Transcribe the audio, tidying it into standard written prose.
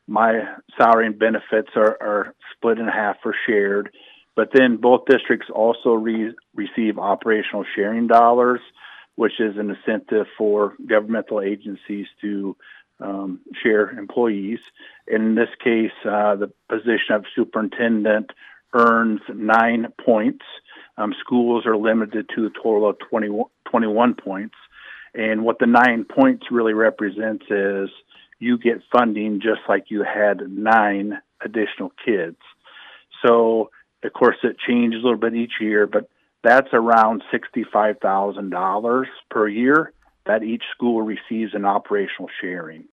my salary and benefits are split in half or shared. But then both districts also receive operational sharing dollars, which is an incentive for governmental agencies to share employees. In this case, the position of superintendent earns 9 points. Schools are limited to a total of 21 points. And what the 9 points really represents is you get funding just like you had 9 additional kids. So, of course, it changes a little bit each year, but that's around $65,000 per year that each school receives in operational sharing.